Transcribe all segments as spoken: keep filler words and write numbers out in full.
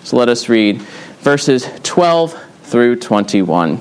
So let us read verses twelve through twenty-one.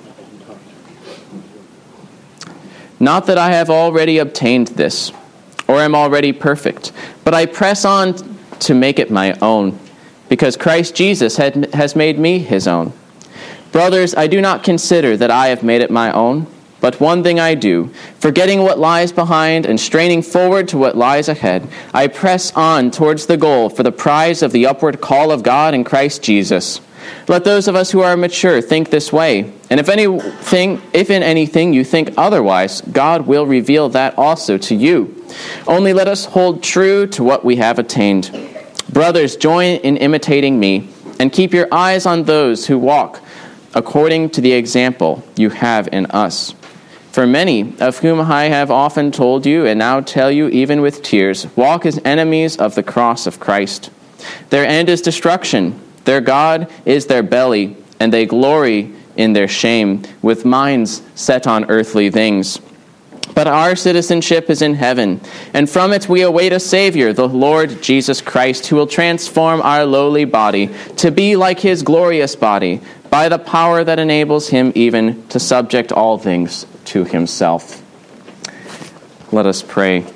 Not that I have already obtained this, or am already perfect, but I press on to make it my own, because Christ Jesus had, has made me his own. Brothers, I do not consider that I have made it my own, but one thing I do, forgetting what lies behind and straining forward to what lies ahead, I press on towards the goal for the prize of the upward call of God in Christ Jesus. Let those of us who are mature think this way, and if anything, if in anything you think otherwise, God will reveal that also to you. Only let us hold true to what we have attained. Brothers, join in imitating me, and keep your eyes on those who walk according to the example you have in us. For many, of whom I have often told you, and now tell you even with tears, walk as enemies of the cross of Christ. Their end is destruction. Their God is their belly, and they glory in their shame, with minds set on earthly things. But our citizenship is in heaven, and from it we await a Savior, the Lord Jesus Christ, who will transform our lowly body to be like his glorious body, by the power that enables him even to subject all things to himself. Let us pray.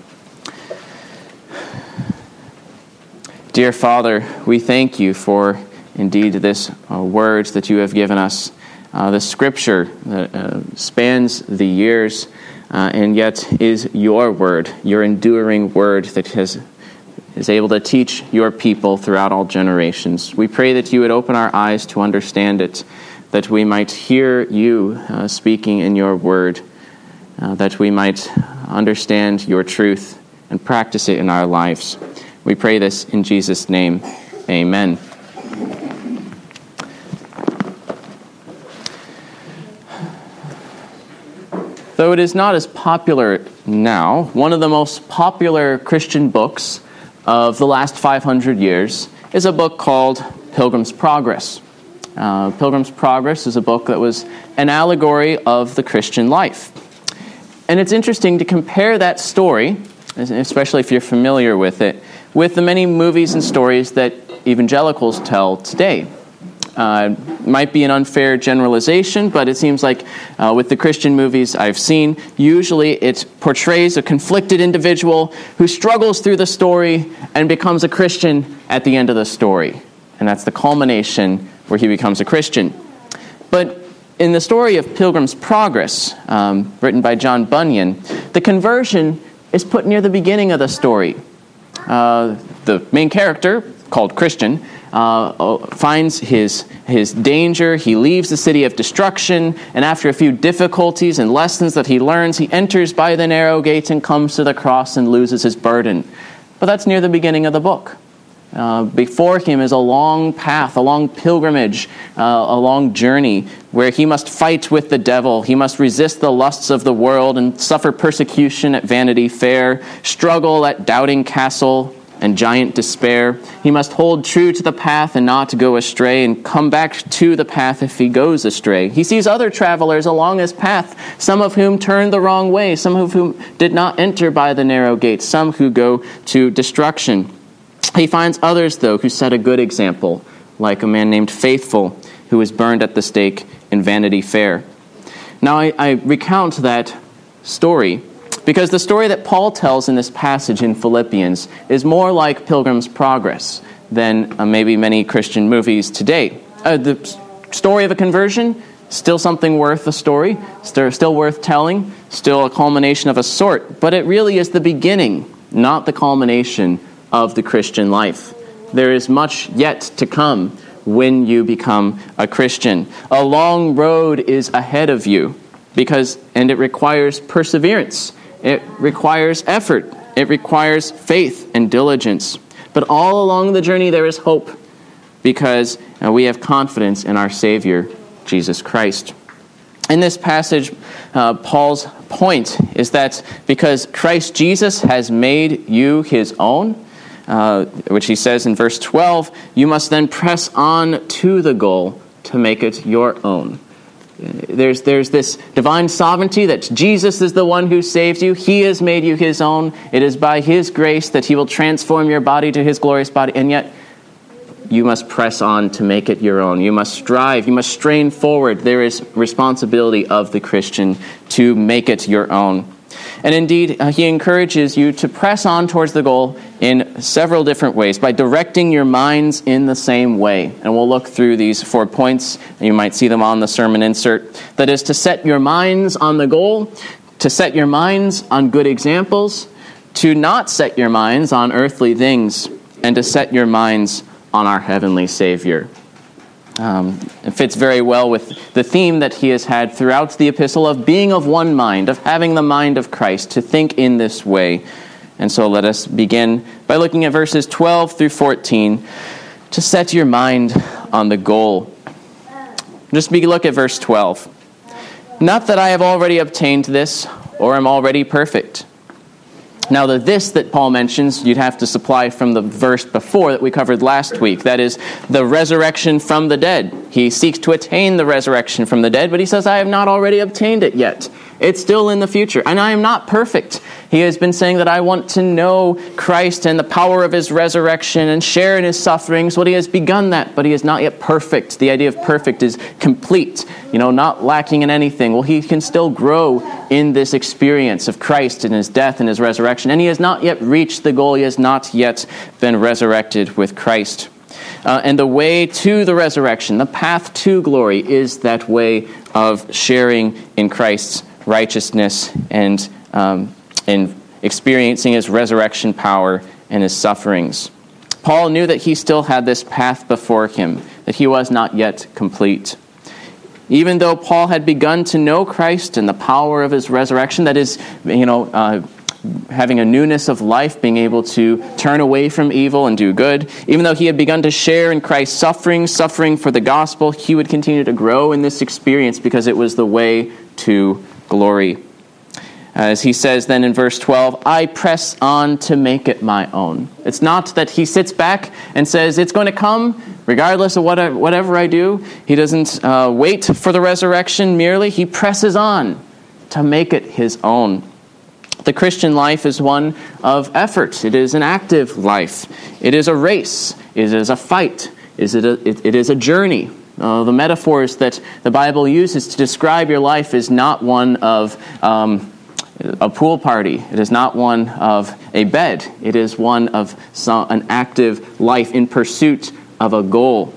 Dear Father, we thank you for indeed this uh, words that you have given us, uh, the scripture that uh, spans the years, uh, and yet is your word, your enduring word that has is able to teach your people throughout all generations. We pray that you would open our eyes to understand it, that we might hear you uh, speaking in your word, uh, that we might understand your truth and practice it in our lives. We pray this in Jesus' name. Amen. Though it is not as popular now, one of the most popular Christian books of the last five hundred years is a book called Pilgrim's Progress. Uh, Pilgrim's Progress is a book that was an allegory of the Christian life. And it's interesting to compare that story, especially if you're familiar with it, with the many movies and stories that evangelicals tell today. Uh, might be an unfair generalization, but it seems like uh, with the Christian movies I've seen, usually it portrays a conflicted individual who struggles through the story and becomes a Christian at the end of the story. And that's the culmination where he becomes a Christian. But in the story of Pilgrim's Progress, um, written by John Bunyan, the conversion is put near the beginning of the story. Uh, the main character, called Christian, uh, finds his his danger. He leaves the city of destruction, and after a few difficulties and lessons that he learns, he enters by the narrow gate and comes to the cross and loses his burden. But that's near the beginning of the book. Uh, before him is a long path, a long pilgrimage, uh, a long journey where he must fight with the devil. He must resist the lusts of the world and suffer persecution at Vanity Fair, struggle at Doubting Castle and Giant Despair. He must hold true to the path and not go astray, and come back to the path if he goes astray. He sees other travelers along his path, some of whom turned the wrong way, some of whom did not enter by the narrow gate, some who go to destruction. He finds others, though, who set a good example, like a man named Faithful, who was burned at the stake in Vanity Fair. Now, I, I recount that story because the story that Paul tells in this passage in Philippians is more like Pilgrim's Progress than uh, maybe many Christian movies today. Uh, the story of a conversion, still something worth a story, still, still worth telling, still a culmination of a sort, but it really is the beginning, not the culmination of the Christian life. There is much yet to come when you become a Christian. A long road is ahead of you, because and it requires perseverance. It requires effort. It requires faith and diligence. But all along the journey there is hope, because uh, we have confidence in our Savior, Jesus Christ. In this passage, uh, Paul's point is that because Christ Jesus has made you his own, uh, which he says in verse twelve, you must then press on to the goal to make it your own. There's there's this divine sovereignty that Jesus is the one who saved you. He has made you his own. It is by his grace that he will transform your body to his glorious body. And yet, you must press on to make it your own. You must strive. You must strain forward. There is responsibility of the Christian to make it your own. And indeed, uh, he encourages you to press on towards the goal in several different ways by directing your minds in the same way. And we'll look through these four points, and you might see them on the sermon insert. That is, to set your minds on the goal, to set your minds on good examples, to not set your minds on earthly things, and to set your minds on our heavenly Savior. Um, it fits very well with the theme that he has had throughout the epistle of being of one mind, of having the mind of Christ, to think in this way. And so let us begin by looking at verses twelve through fourteen, to set your mind on the goal. Just be, look at verse twelve. Not that I have already obtained this, or am already perfect. Now, the this that Paul mentions, you'd have to supply from the verse before that we covered last week. That is, the resurrection from the dead. He seeks to attain the resurrection from the dead, but he says, I have not already obtained it yet. It's still in the future, and I am not perfect. He has been saying that I want to know Christ and the power of his resurrection and share in his sufferings. Well, he has begun that, but he is not yet perfect. The idea of perfect is complete, you know, not lacking in anything. Well, he can still grow in this experience of Christ and his death and his resurrection, and he has not yet reached the goal. He has not yet been resurrected with Christ. Uh, and the way to the resurrection, the path to glory, is that way of sharing in Christ's righteousness and um, and experiencing his resurrection power and his sufferings. Paul knew that he still had this path before him, that he was not yet complete. Even though Paul had begun to know Christ and the power of his resurrection, that is, you know, uh, having a newness of life, being able to turn away from evil and do good, even though he had begun to share in Christ's suffering, suffering for the gospel, he would continue to grow in this experience because it was the way to glory. As he says then in verse twelve, I press on to make it my own. It's not that he sits back and says, it's going to come regardless of what I, whatever I do. He doesn't uh, wait for the resurrection merely. He presses on to make it his own. The Christian life is one of effort. It is an active life. It is a race. It is a fight. Is it, a, it, it is a journey. Uh, the metaphors that the Bible uses to describe your life is not one of um, a pool party. It is not one of a bed. It is one of some, an active life in pursuit of a goal.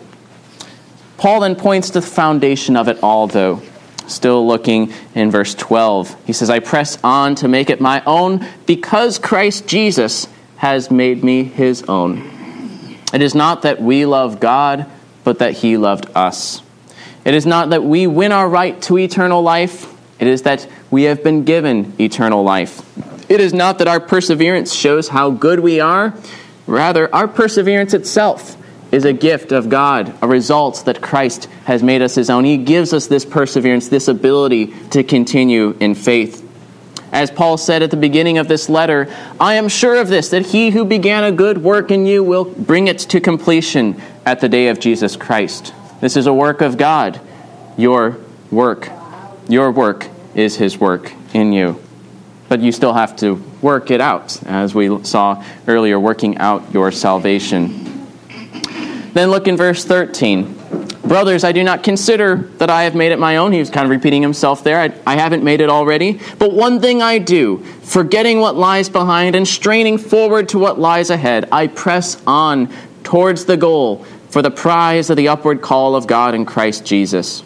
Paul then points to the foundation of it all, though. Still looking in verse twelve. He says, I press on to make it my own because Christ Jesus has made me his own. It is not that we love God, but that he loved us. It is not that we win our right to eternal life. It is that we have been given eternal life. It is not that our perseverance shows how good we are. Rather, our perseverance itself is a gift of God, a result that Christ has made us his own. He gives us this perseverance, this ability to continue in faith. As Paul said at the beginning of this letter, I am sure of this, that he who began a good work in you will bring it to completion at the day of Jesus Christ. This is a work of God. Your work, your work is his work in you. But you still have to work it out, as we saw earlier, working out your salvation. Then look in verse thirteen. Brothers, I do not consider that I have made it my own. He was kind of repeating himself there. I, I haven't made it already. But one thing I do, forgetting what lies behind and straining forward to what lies ahead, I press on towards the goal for the prize of the upward call of God in Christ Jesus.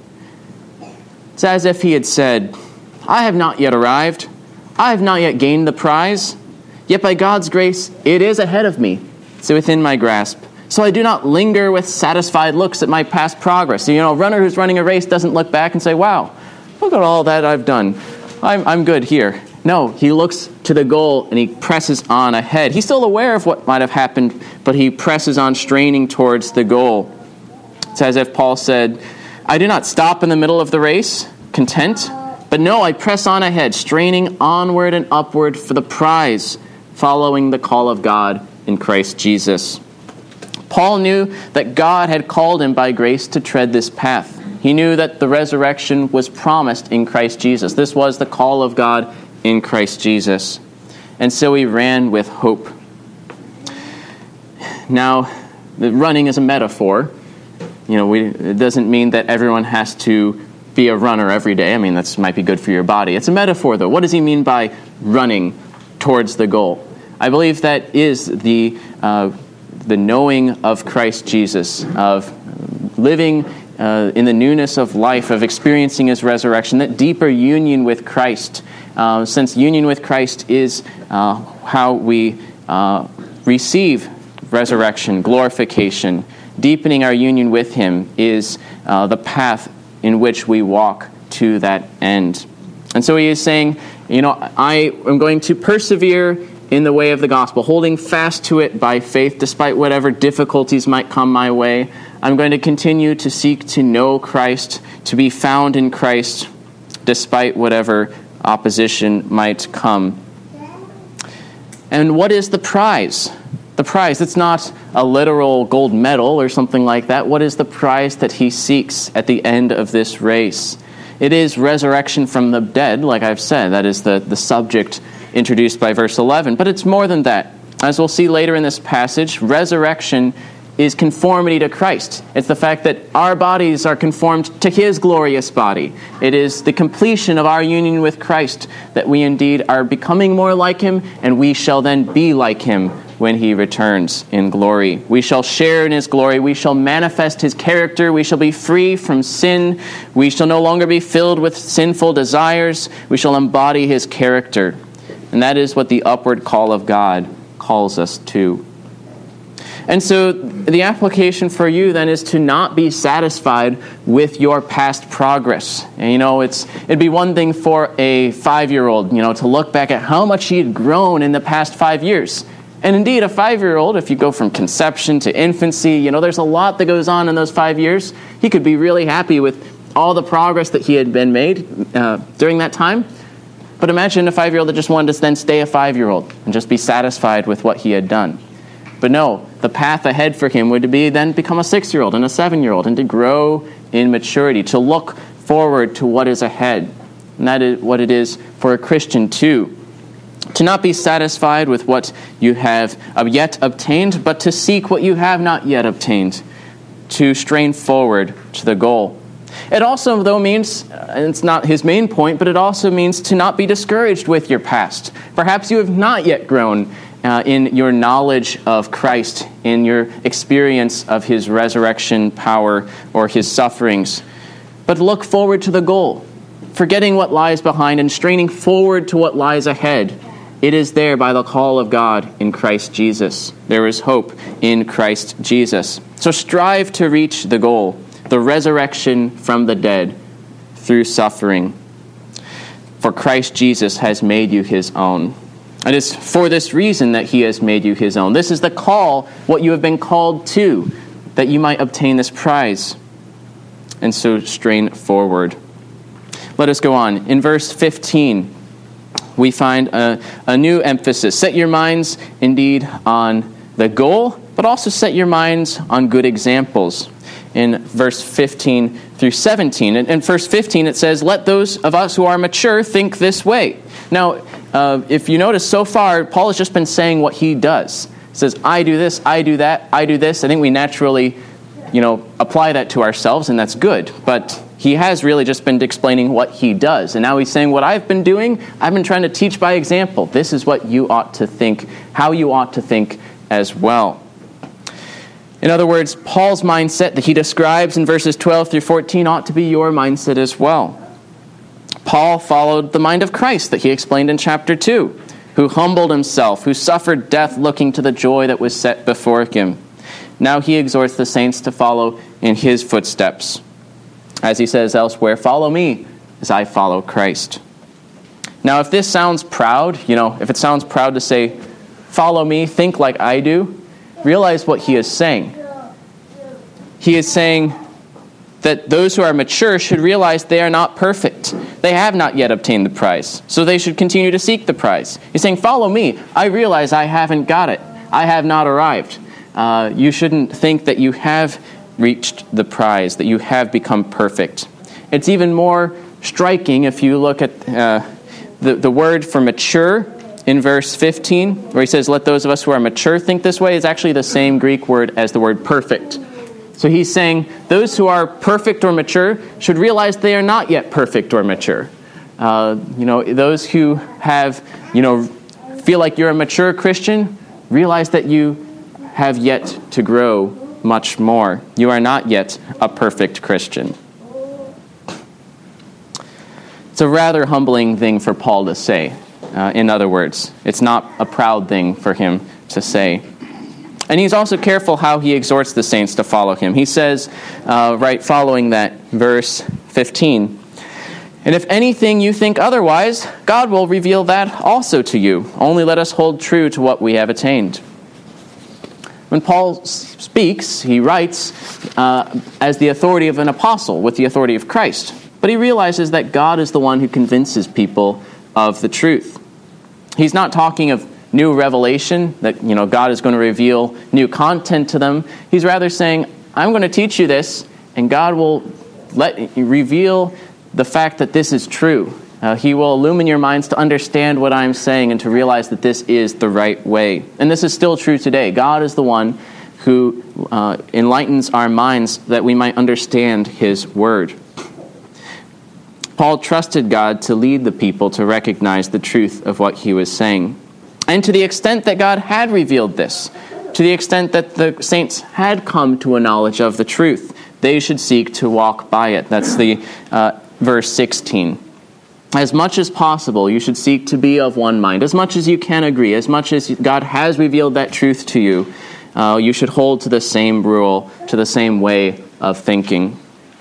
It's as if he had said, I have not yet arrived. I have not yet gained the prize. Yet by God's grace, it is ahead of me. It's within my grasp. So I do not linger with satisfied looks at my past progress. So, you know, a runner who's running a race doesn't look back and say, wow, look at all that I've done. I'm, I'm good here. No, he looks to the goal and he presses on ahead. He's still aware of what might have happened, but he presses on, straining towards the goal. It's as if Paul said, I do not stop in the middle of the race, content, but no, I press on ahead, straining onward and upward for the prize, following the call of God in Christ Jesus. Paul knew that God had called him by grace to tread this path. He knew that the resurrection was promised in Christ Jesus. This was the call of God in Christ Jesus. And so he ran with hope. Now, running is a metaphor. You know, we, it doesn't mean that everyone has to be a runner every day. I mean, that might be good for your body. It's a metaphor, though. What does he mean by running towards the goal? I believe that is the uh, the knowing of Christ Jesus, of living uh, in the newness of life, of experiencing his resurrection, that deeper union with Christ. Uh, since union with Christ is uh, how we uh, receive resurrection, glorification, deepening our union with him is uh, the path in which we walk to that end. And so he is saying, you know, I am going to persevere in the way of the gospel, holding fast to it by faith, despite whatever difficulties might come my way. I'm going to continue to seek to know Christ, to be found in Christ, despite whatever opposition might come. And what is the prize? The prize, it's not a literal gold medal or something like that. What is the prize that he seeks at the end of this race? It is resurrection from the dead, like I've said. That is the, the subject introduced by verse eleven. But it's more than that. As we'll see later in this passage, resurrection is conformity to Christ. It's the fact that our bodies are conformed to his glorious body. It is the completion of our union with Christ that we indeed are becoming more like him, and we shall then be like him when he returns in glory. We shall share in his glory. We shall manifest his character. We shall be free from sin. We shall no longer be filled with sinful desires. We shall embody his character. And that is what the upward call of God calls us to. And so the application for you then is to not be satisfied with your past progress. And, you know, it's it'd be one thing for a five-year-old, you know, to look back at how much he had grown in the past five years. And indeed, a five-year-old, if you go from conception to infancy, you know, there's a lot that goes on in those five years. He could be really happy with all the progress that he had been made uh, during that time. But imagine a five-year-old that just wanted to then stay a five-year-old and just be satisfied with what he had done. But no, the path ahead for him would be then become a six-year-old and a seven-year-old and to grow in maturity, to look forward to what is ahead. And that is what it is for a Christian too. To not be satisfied with what you have yet obtained, but to seek what you have not yet obtained, to strain forward to the goal. It also, though, means, and it's not his main point, but it also means to not be discouraged with your past. Perhaps you have not yet grown uh, in your knowledge of Christ, in your experience of his resurrection power or his sufferings. But look forward to the goal, forgetting what lies behind and straining forward to what lies ahead. It is there by the call of God in Christ Jesus. There is hope in Christ Jesus. So strive to reach the goal, the resurrection from the dead through suffering. For Christ Jesus has made you his own. It is for this reason that he has made you his own. This is the call, what you have been called to, that you might obtain this prize. And so strain forward. Let us go on. In verse fifteen, we find a, a new emphasis. Set your minds indeed on the goal, but also set your minds on good examples. In verse fifteen through seventeen. In, in verse fifteen it says, let those of us who are mature think this way. Now, uh, if you notice so far, Paul has just been saying what he does. He says, I do this, I do that, I do this. I think we naturally, you know, apply that to ourselves, and that's good. But he has really just been explaining what he does. And now he's saying, what I've been doing, I've been trying to teach by example. This is what you ought to think, how you ought to think as well. In other words, Paul's mindset that he describes in verses twelve through fourteen ought to be your mindset as well. Paul followed the mind of Christ that he explained in chapter two, who humbled himself, who suffered death looking to the joy that was set before him. Now he exhorts the saints to follow in his footsteps. As he says elsewhere, follow me as I follow Christ. Now, if this sounds proud, you know, if it sounds proud to say, follow me, think like I do, realize what he is saying. He is saying that those who are mature should realize they are not perfect. They have not yet obtained the prize, so they should continue to seek the prize. He's saying, follow me. I realize I haven't got it. I have not arrived. Uh, you shouldn't think that you have reached the prize, that you have become perfect. It's even more striking if you look at uh, the, the word for mature in verse fifteen, where he says, let those of us who are mature think this way, is actually the same Greek word as the word perfect. So he's saying those who are perfect or mature should realize they are not yet perfect or mature. Uh, you know, those who have, you know, feel like you're a mature Christian, realize that you have yet to grow much more. You are not yet a perfect Christian. It's a rather humbling thing for Paul to say. Uh, in other words, it's not a proud thing for him to say. And he's also careful how he exhorts the saints to follow him. He says, uh, right following that, verse fifteen, and if anything you think otherwise, God will reveal that also to you. Only let us hold true to what we have attained. When Paul speaks, he writes uh, as the authority of an apostle, with the authority of Christ. But he realizes that God is the one who convinces people of the truth. He's not talking of new revelation, that you know God is going to reveal new content to them. He's rather saying, I'm going to teach you this, and God will let reveal the fact that this is true. Uh, he will illumine your minds to understand what I'm saying and to realize that this is the right way. And this is still true today. God is the one who uh, enlightens our minds that we might understand His Word. Paul trusted God to lead the people to recognize the truth of what he was saying. And to the extent that God had revealed this, to the extent that the saints had come to a knowledge of the truth, they should seek to walk by it. That's the uh, verse sixteen. As much as possible, you should seek to be of one mind. As much as you can agree, as much as God has revealed that truth to you, uh, you should hold to the same rule, to the same way of thinking.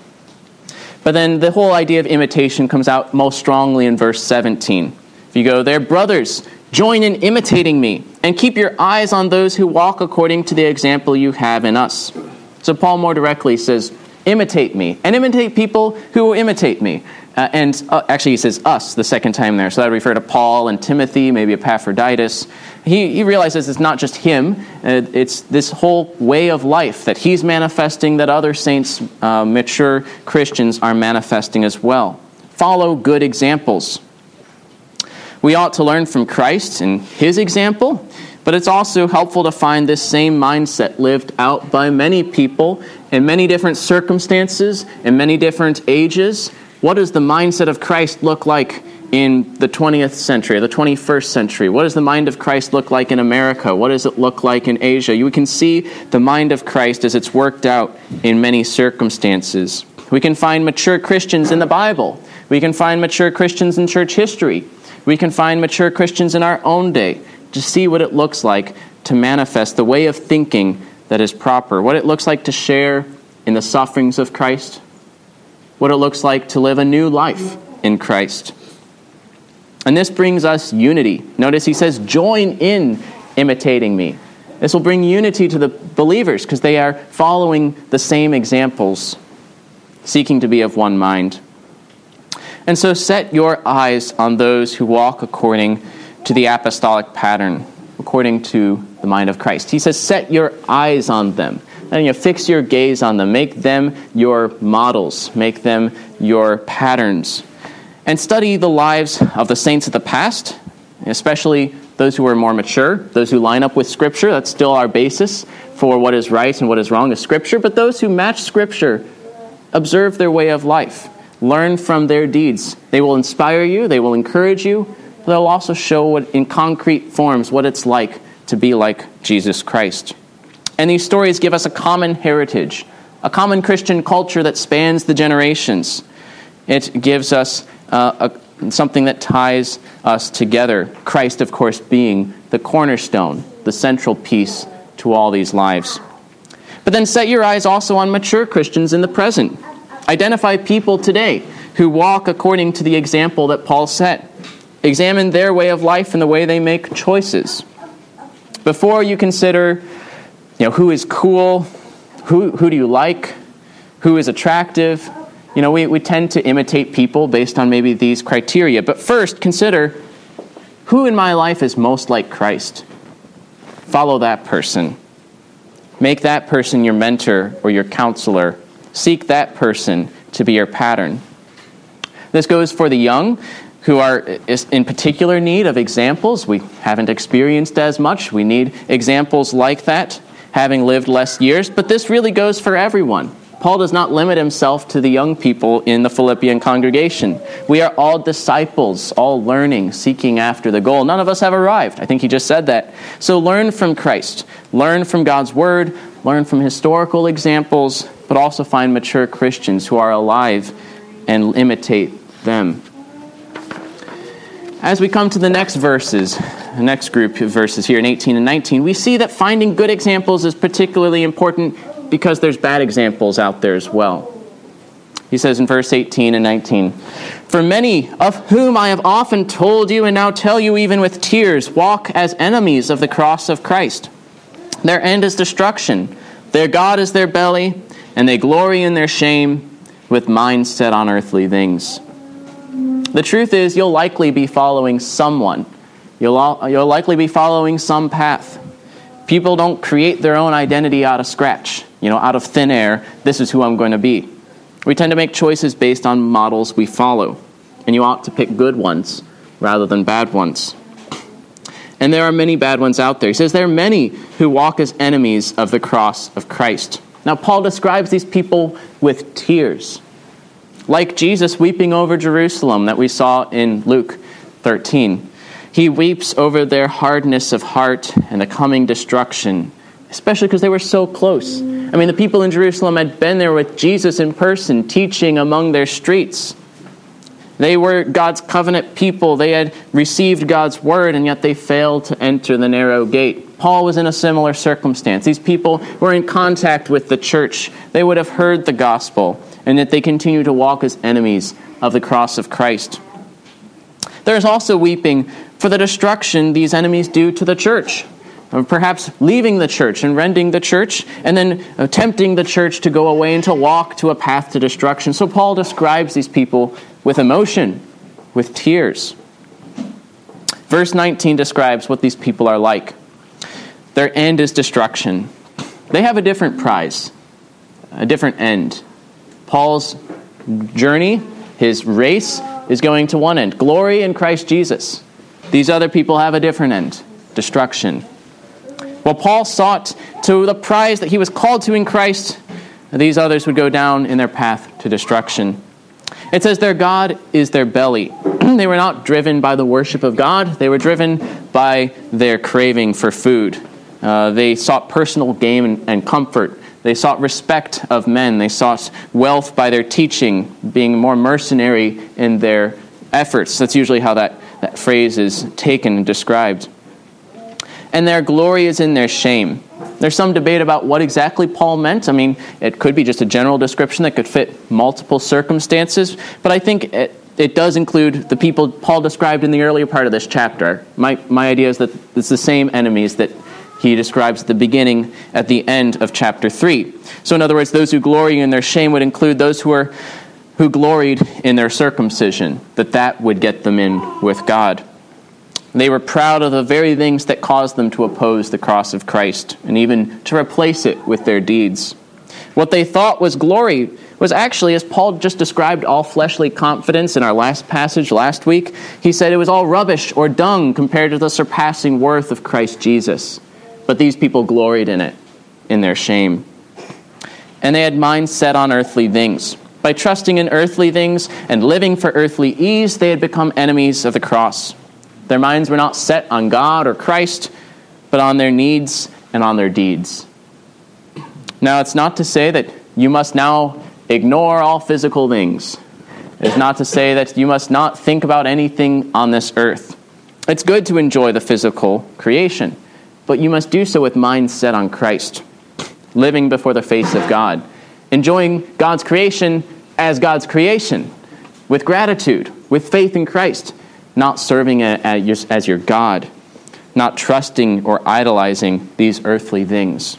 But then the whole idea of imitation comes out most strongly in verse seventeen. If you go there, brothers, join in imitating me, and keep your eyes on those who walk according to the example you have in us. So Paul more directly says, imitate me, and imitate people who will imitate me. Uh, and uh, actually he says us the second time there, so that would refer to Paul and Timothy, maybe Epaphroditus. He, he realizes it's not just him, uh, it's this whole way of life that he's manifesting, that other saints, uh, mature Christians, are manifesting as well. Follow good examples. We ought to learn from Christ and his example, but it's also helpful to find this same mindset lived out by many people in many different circumstances, in many different ages. What does the mindset of Christ look like in the twentieth century, the twenty-first century? What does the mind of Christ look like in America? What does it look like in Asia? You can see the mind of Christ as it's worked out in many circumstances. We can find mature Christians in the Bible. We can find mature Christians in church history. We can find mature Christians in our own day to see what it looks like to manifest the way of thinking that is proper, what it looks like to share in the sufferings of Christ, what it looks like to live a new life in Christ. And this brings us unity. Notice he says, join in imitating me. This will bring unity to the believers because they are following the same examples, seeking to be of one mind. And so set your eyes on those who walk according to the apostolic pattern, according to the mind of Christ. He says, set your eyes on them. And you know, fix your gaze on them. Make them your models. Make them your patterns. And study the lives of the saints of the past, especially those who are more mature, those who line up with Scripture. That's still our basis for what is right and what is wrong is Scripture. But those who match Scripture, observe their way of life. Learn from their deeds. They will inspire you. They will encourage you. They'll also show what, in concrete forms what it's like to be like Jesus Christ. And these stories give us a common heritage, a common Christian culture that spans the generations. It gives us uh, a, something that ties us together. Christ, of course, being the cornerstone, the central piece to all these lives. But then set your eyes also on mature Christians in the present. Identify people today who walk according to the example that Paul set. Examine their way of life and the way they make choices. Before you consider, you know, who is cool, who who do you like, who is attractive, you know, we, we tend to imitate people based on maybe these criteria. But first, consider who in my life is most like Christ. Follow that person. Make that person your mentor or your counselor. Seek that person to be your pattern. This goes for the young. who are in particular need of examples. We haven't experienced as much. We need examples like that, having lived less years. But this really goes for everyone. Paul does not limit himself to the young people in the Philippian congregation. We are all disciples, all learning, seeking after the goal. None of us have arrived. I think he just said that. So learn from Christ. Learn from God's word. Learn from historical examples, but also find mature Christians who are alive and imitate them. As we come to the next verses, the next group of verses here in eighteen and nineteen, we see that finding good examples is particularly important because there's bad examples out there as well. He says in verse eighteen and nineteen, "For many of whom I have often told you and now tell you even with tears, walk as enemies of the cross of Christ. Their end is destruction. Their God is their belly, and they glory in their shame with minds set on earthly things." The truth is, you'll likely be following someone. You'll, you'll likely be following some path. People don't create their own identity out of scratch, you know, out of thin air. This is who I'm going to be. We tend to make choices based on models we follow, and you ought to pick good ones rather than bad ones. And there are many bad ones out there. He says there are many who walk as enemies of the cross of Christ. Now, Paul describes these people with tears, like Jesus weeping over Jerusalem that we saw in Luke thirteen. He weeps over their hardness of heart and the coming destruction, especially because they were so close. I mean, the people in Jerusalem had been there with Jesus in person, teaching among their streets. They were God's covenant people. They had received God's word, and yet they failed to enter the narrow gate. Paul was in a similar circumstance. These people were in contact with the church. They would have heard the gospel, and yet they continue to walk as enemies of the cross of Christ. There is also weeping for the destruction these enemies do to the church, or perhaps leaving the church and rending the church, and then tempting the church to go away and to walk to a path to destruction. So Paul describes these people with emotion, with tears. Verse nineteen describes what these people are like. Their end is destruction. They have a different prize, a different end. Paul's journey, his race, is going to one end, glory in Christ Jesus. These other people have a different end, destruction. While Paul sought to the prize that he was called to in Christ, these others would go down in their path to destruction. It says their God is their belly. They were not driven by the worship of God. They were driven by their craving for food. Uh, they sought personal gain and, and comfort. They sought respect of men. They sought wealth by their teaching, being more mercenary in their efforts. That's usually how that, that phrase is taken and described. And their glory is in their shame. There's some debate about what exactly Paul meant. I mean, it could be just a general description that could fit multiple circumstances, but I think it, it does include the people Paul described in the earlier part of this chapter. My, my idea is that it's the same enemies that he describes at the beginning, at the end of chapter three. So in other words, those who glory in their shame would include those who are who gloried in their circumcision, that that would get them in with God. They were proud of the very things that caused them to oppose the cross of Christ, and even to replace it with their deeds. What they thought was glory was actually, as Paul just described all fleshly confidence in our last passage last week, he said it was all rubbish or dung compared to the surpassing worth of Christ Jesus. But these people gloried in it, in their shame. And they had minds set on earthly things. By trusting in earthly things and living for earthly ease, they had become enemies of the cross. Their minds were not set on God or Christ, but on their needs and on their deeds. Now, it's not to say that you must now ignore all physical things. It's not to say that you must not think about anything on this earth. It's good to enjoy the physical creation, but you must do so with minds set on Christ, living before the face of God, enjoying God's creation as God's creation, with gratitude, with faith in Christ, not serving as your God, not trusting or idolizing these earthly things.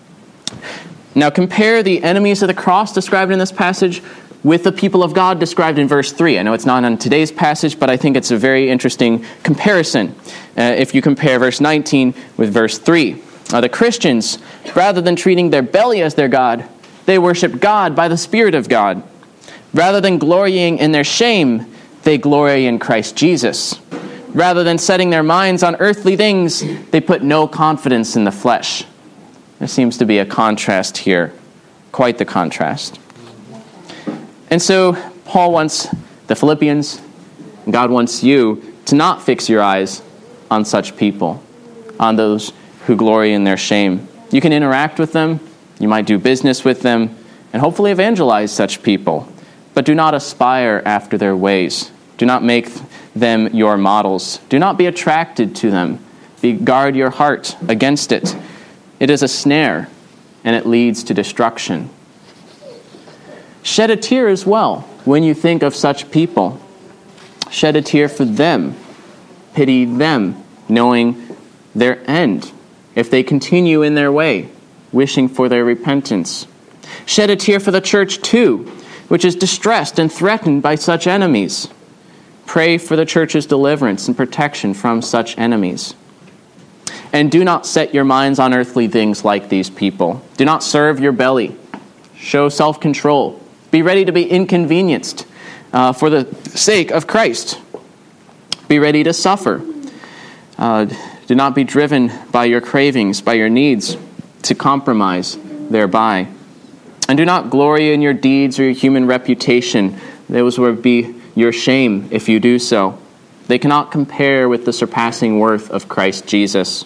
Now compare the enemies of the cross described in this passage with the people of God described in verse three. I know it's not on today's passage, but I think it's a very interesting comparison uh, if you compare verse nineteen with verse three. Uh, the Christians, rather than treating their belly as their God, they worship God by the Spirit of God. Rather than glorying in their shame, they glory in Christ Jesus. Rather than setting their minds on earthly things, they put no confidence in the flesh. There seems to be a contrast here, quite the contrast. And so Paul wants the Philippians, and God wants you to not fix your eyes on such people, on those who glory in their shame. You can interact with them, you might do business with them, and hopefully evangelize such people. But do not aspire after their ways. Do not make them your models. Do not be attracted to them. Be, guard your heart against it. It is a snare, and it leads to destruction. Shed a tear as well when you think of such people. Shed a tear for them. Pity them, knowing their end, if they continue in their way, wishing for their repentance. Shed a tear for the church too, which is distressed and threatened by such enemies. Pray for the church's deliverance and protection from such enemies. And do not set your minds on earthly things like these people. Do not serve your belly. Show self-control. Be ready to be inconvenienced uh, for the sake of Christ. Be ready to suffer. Uh, do not be driven by your cravings, by your needs, to compromise thereby. And do not glory in your deeds or your human reputation. Those would be your shame if you do so. They cannot compare with the surpassing worth of Christ Jesus.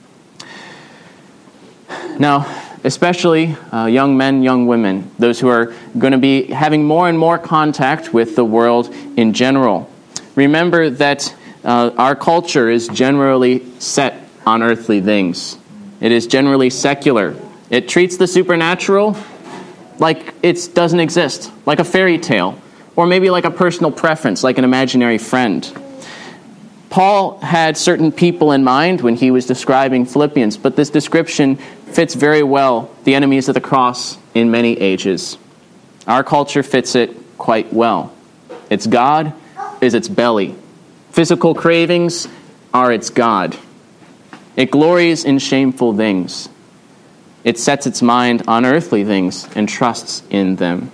Now, especially uh, young men, young women, those who are going to be having more and more contact with the world in general. Remember that uh, our culture is generally set on earthly things. It is generally secular. It treats the supernatural like it doesn't exist, like a fairy tale, or maybe like a personal preference, like an imaginary friend. Paul had certain people in mind when he was describing Philippians, but this description fits very well the enemies of the cross in many ages. Our culture fits it quite well. Its God is its belly. Physical cravings are its God. It glories in shameful things. It sets its mind on earthly things and trusts in them.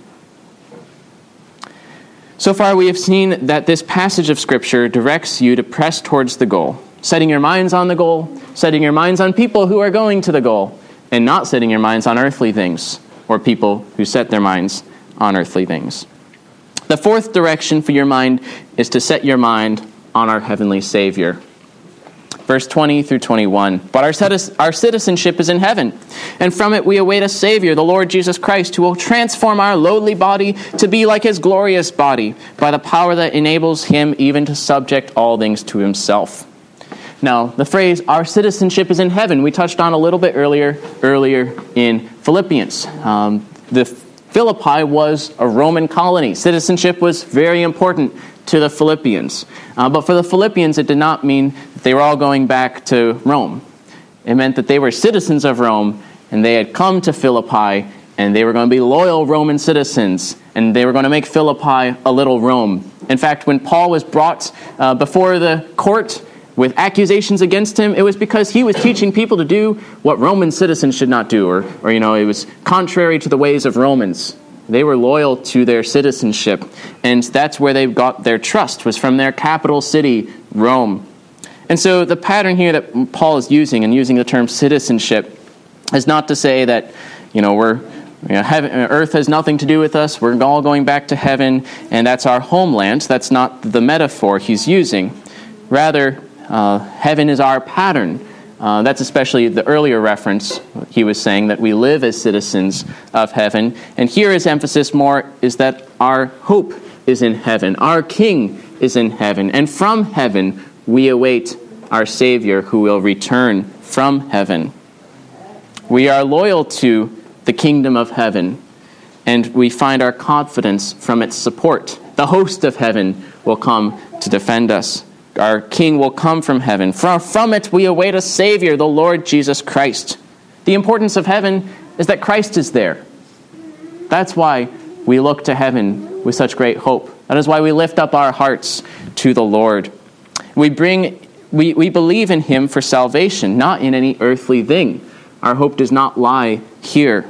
So far, we have seen that this passage of Scripture directs you to press towards the goal, setting your minds on the goal, setting your minds on people who are going to the goal, and not setting your minds on earthly things or people who set their minds on earthly things. The fourth direction for your mind is to set your mind on our heavenly Savior. Verse twenty through twenty-one. But our, our citizenship is in heaven, and from it we await a Savior, the Lord Jesus Christ, who will transform our lowly body to be like his glorious body, by the power that enables him even to subject all things to himself. Now, the phrase, our citizenship is in heaven, we touched on a little bit earlier, earlier in Philippians. Um, the Philippi was a Roman colony. Citizenship was very important to the Philippians. Uh, but for the Philippians, it did not mean that they were all going back to Rome. It meant that they were citizens of Rome, and they had come to Philippi, and they were going to be loyal Roman citizens, and they were going to make Philippi a little Rome. In fact, when Paul was brought uh, before the court with accusations against him, it was because he was teaching people to do what Roman citizens should not do, or, or you know, it was contrary to the ways of Romans. They were loyal to their citizenship, and that's where they got their trust, was from their capital city, Rome. And so the pattern here that Paul is using, and using the term citizenship, is not to say that, you know, we're, you know, heaven, earth has nothing to do with us, we're all going back to heaven, and that's our homeland. That's not the metaphor he's using. Rather, uh, heaven is our pattern. Uh, that's especially the earlier reference he was saying, that we live as citizens of heaven. And here his emphasis more is that our hope is in heaven. Our King is in heaven. And from heaven we await our Savior who will return from heaven. We are loyal to the kingdom of heaven, and we find our confidence from its support. The host of heaven will come to defend us. Our King will come from heaven. From, from it we await a Savior, the Lord Jesus Christ. The importance of heaven is that Christ is there. That's why we look to heaven with such great hope. That is why we lift up our hearts to the Lord. We bring, we, we believe in him for salvation, not in any earthly thing. Our hope does not lie here.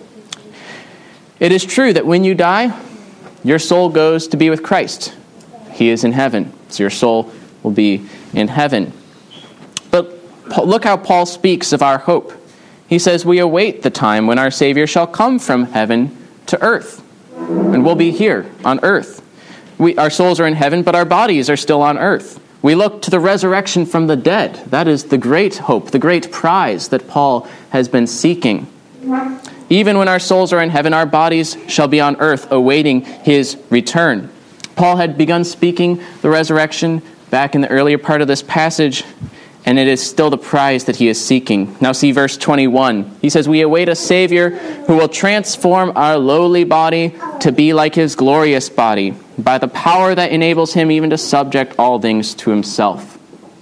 It is true that when you die, your soul goes to be with Christ. He is in heaven. So your soul will be in heaven. But look how Paul speaks of our hope. He says, we await the time when our Savior shall come from heaven to earth. And we'll be here on earth. We, our souls are in heaven, but our bodies are still on earth. We look to the resurrection from the dead. That is the great hope, the great prize that Paul has been seeking. Even when our souls are in heaven, our bodies shall be on earth, awaiting his return. Paul had begun speaking the resurrection back in the earlier part of this passage, and it is still the prize that he is seeking. Now see verse twenty-one. He says, we await a Savior who will transform our lowly body to be like his glorious body, by the power that enables him even to subject all things to himself.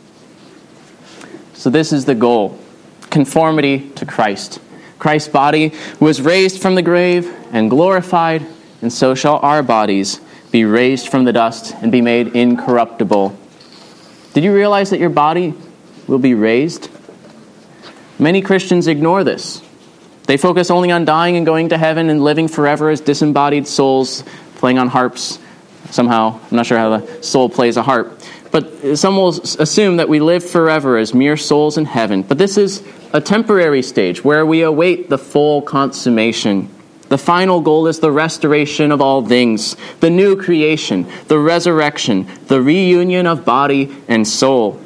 So this is the goal, conformity to Christ. Christ's body was raised from the grave and glorified, and so shall our bodies be raised from the dust and be made incorruptible. Did you realize that your body will be raised? Many Christians ignore this. They focus only on dying and going to heaven and living forever as disembodied souls playing on harps. Somehow, I'm not sure how the soul plays a harp. But some will assume that we live forever as mere souls in heaven. But this is a temporary stage where we await the full consummation. The final goal is the restoration of all things, the new creation, the resurrection, the reunion of body and soul.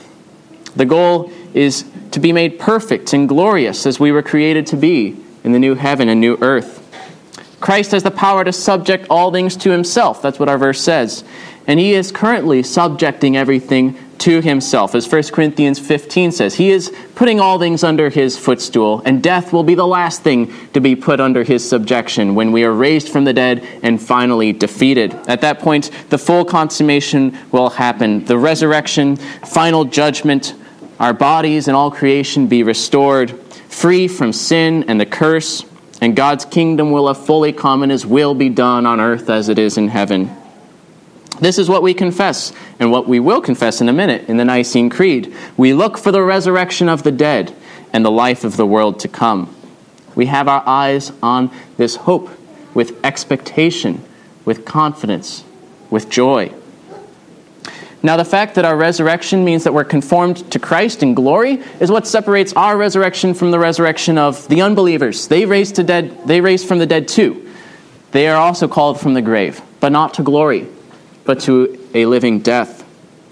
The goal is to be made perfect and glorious as we were created to be in the new heaven and new earth. Christ has the power to subject all things to himself. That's what our verse says. And he is currently subjecting everything to himself. As First Corinthians fifteen says, he is putting all things under his footstool, and death will be the last thing to be put under his subjection when we are raised from the dead and finally defeated. At that point, the full consummation will happen. The resurrection, final judgment, our bodies and all creation be restored, free from sin and the curse, and God's kingdom will have fully come and his will be done on earth as it is in heaven. This is what we confess, and what we will confess in a minute in the Nicene Creed. We look for the resurrection of the dead and the life of the world to come. We have our eyes on this hope with expectation, with confidence, with joy. Now, the fact that our resurrection means that we're conformed to Christ in glory is what separates our resurrection from the resurrection of the unbelievers. They raised to dead, they raised from the dead too. They are also called from the grave, but not to glory, but to a living death.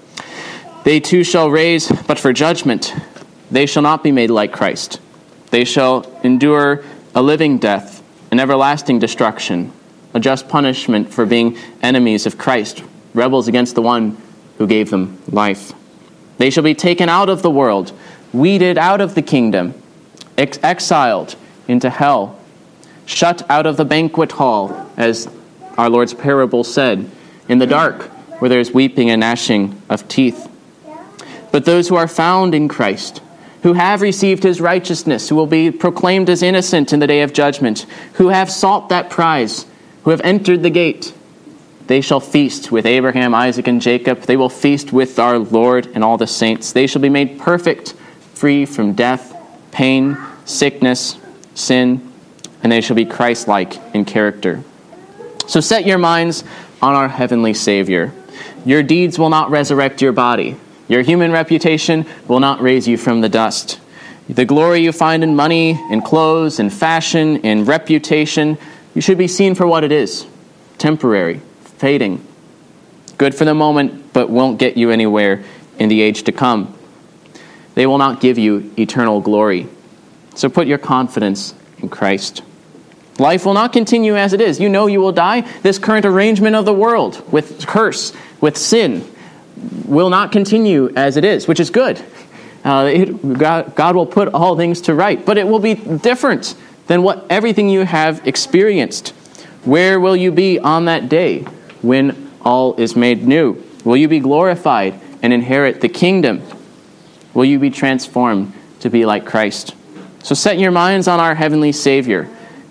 They too shall raise, but for judgment. They shall not be made like Christ. They shall endure a living death, an everlasting destruction, a just punishment for being enemies of Christ, rebels against the one who gave them life. They shall be taken out of the world, weeded out of the kingdom, ex- exiled into hell, shut out of the banquet hall, as our Lord's parable said, in the dark, where there is weeping and gnashing of teeth. But those who are found in Christ, who have received his righteousness, who will be proclaimed as innocent in the day of judgment, who have sought that prize, who have entered the gate, they shall feast with Abraham, Isaac, and Jacob. They will feast with our Lord and all the saints. They shall be made perfect, free from death, pain, sickness, sin, and they shall be Christ-like in character. So set your minds on our heavenly Savior. Your deeds will not resurrect your body. Your human reputation will not raise you from the dust. The glory you find in money, in clothes, in fashion, in reputation, you should be seen for what it is. Temporary, fading. Good for the moment, but won't get you anywhere in the age to come. They will not give you eternal glory. So put your confidence in Christ. Life will not continue as it is. You know you will die. This current arrangement of the world with curse, with sin, will not continue as it is, which is good. Uh, it, God, God will put all things to right, but it will be different than what everything you have experienced. Where will you be on that day when all is made new? Will you be glorified and inherit the kingdom? Will you be transformed to be like Christ? So set your minds on our heavenly Savior.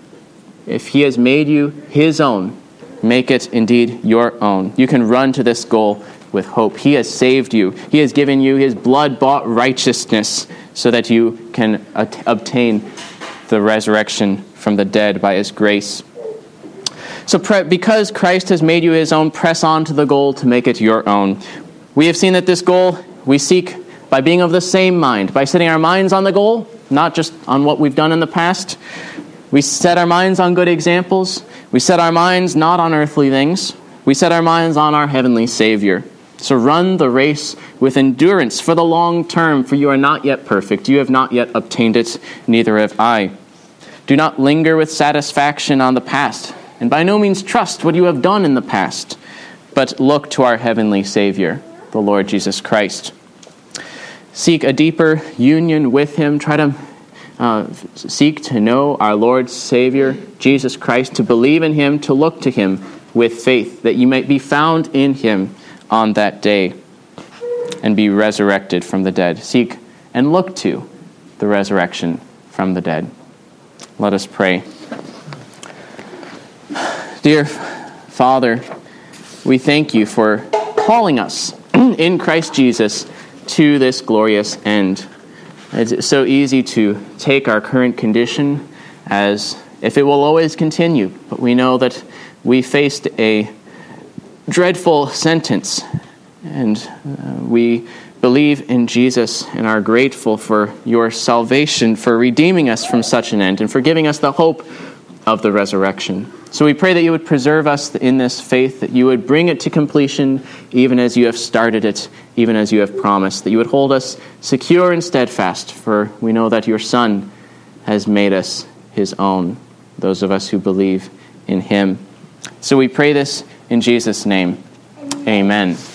If he has made you his own, make it indeed your own. You can run to this goal with hope. He has saved you. He has given you his blood-bought righteousness so that you can at- obtain the resurrection from the dead by his grace. So pre- because Christ has made you his own, press on to the goal to make it your own. We have seen that this goal we seek by being of the same mind, by setting our minds on the goal, not just on what we've done in the past. We set our minds on good examples. We set our minds not on earthly things. We set our minds on our heavenly Savior. So run the race with endurance for the long term, for you are not yet perfect. You have not yet obtained it, neither have I. Do not linger with satisfaction on the past, and by no means trust what you have done in the past, but look to our heavenly Savior, the Lord Jesus Christ. Seek a deeper union with him. Try to uh, seek to know our Lord Savior, Jesus Christ, to believe in him, to look to him with faith, that you might be found in him on that day and be resurrected from the dead. Seek and look to the resurrection from the dead. Let us pray. Dear Father, we thank you for calling us in Christ Jesus to this glorious end. It's so easy to take our current condition as if it will always continue, but we know that we faced a dreadful sentence, and uh, we believe in Jesus and are grateful for your salvation, for redeeming us from such an end, and for giving us the hope of the resurrection. So we pray that you would preserve us in this faith, that you would bring it to completion even as you have started it, even as you have promised, that you would hold us secure and steadfast, for we know that your Son has made us his own, those of us who believe in him. So we pray this in Jesus' name. Amen.